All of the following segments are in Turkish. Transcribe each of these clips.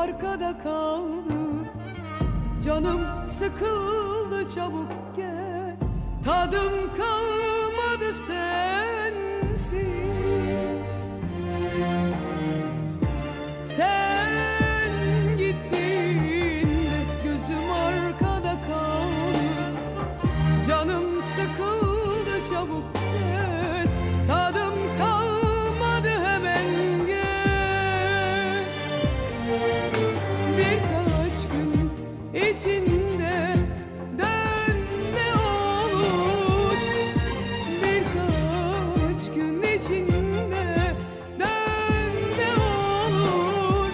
arkada kaldı. Canım sıkıldı, çabuk gel. Tadım kalmadı sensiz. Sen gittiğinde gözüm arkada kaldı. Canım sıkıldı, çabuk gel. Tadım kalmadı, hemen gel. Birkaç gün içinde dön ne olur. Birkaç gün içinde dön ne olur.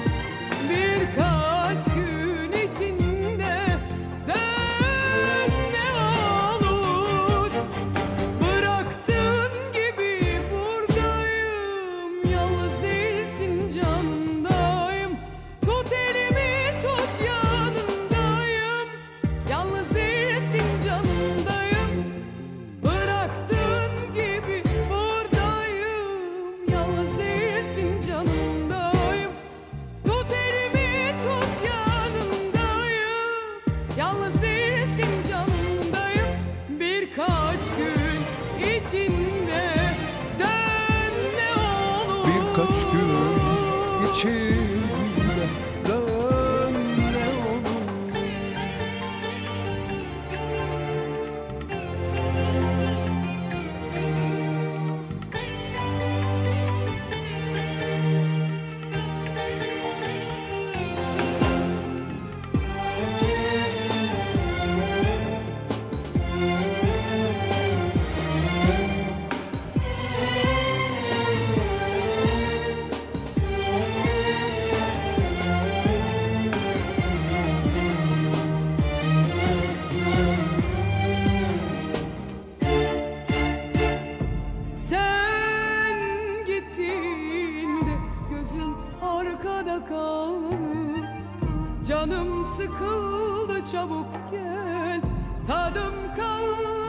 Birkaç gün içinde dön ne olur. Bıraktığın gibi buradayım. Yalnız değilsin, canındayım. Tut elimi, tut yanındayım. Yalnız değilsin, canındayım. Bıraktığın gibi buradayım. Yalnız değilsin, canındayım. Tut elimi, tut yanındayım. Yalnız değilsin, canındayım. Birkaç gün içinde dön ne olur. Birkaç gün içinde dön ne olur. Sen gittiğinde gözüm arkada kaldı. Canım sıkıldı, çabuk gel. Tadım kalmadı.